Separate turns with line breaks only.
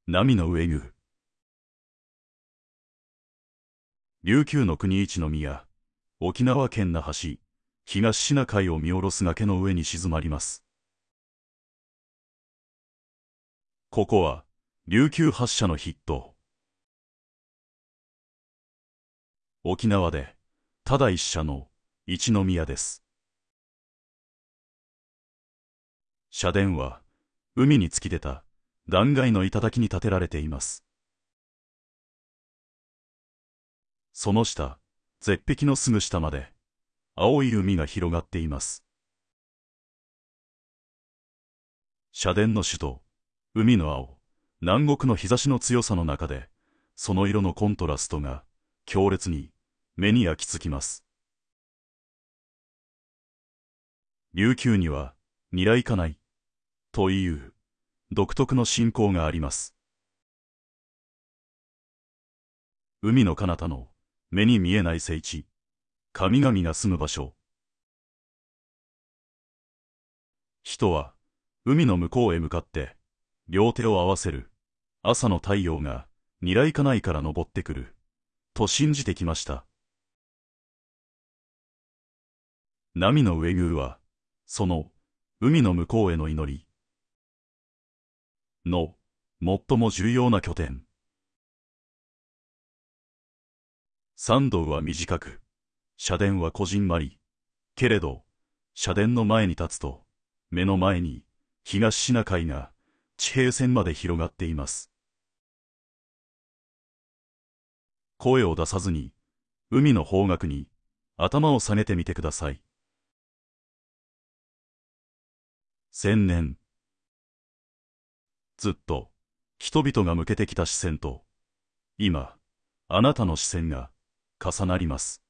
波の上宮。琉球の国一の宮、沖縄県那覇市、東シナ海を見下ろす崖の上に静まります。ここは、琉球発祥の筆頭。沖縄で、ただ一社の一宮です。社殿は、海に突き出た断崖の頂に建てられています。その下、絶壁のすぐ下まで、青い海が広がっています。社殿の首都、海の青、南国の日差しの強さの中で、その色のコントラストが、強烈に、目に焼き付きます。琉球には、ニライカナイ、という、独特の信仰があります。海の彼方の、目に見えない聖地、神々が住む場所。人は、海の向こうへ向かって、両手を合わせる。朝の太陽が、ニライカナイから昇ってくる。と信じてきました。波の上宮は、その、海の向こうへの祈りの、最も重要な拠点。参道は短く、社殿はこじんまり。けれど、社殿の前に立つと、目の前に、東シナ海が、地平線まで広がっています。声を出さずに、海の方角に、頭を下げてみてください。千年。ずっと、人々が向けてきた視線と、今、あなたの視線が、重なります。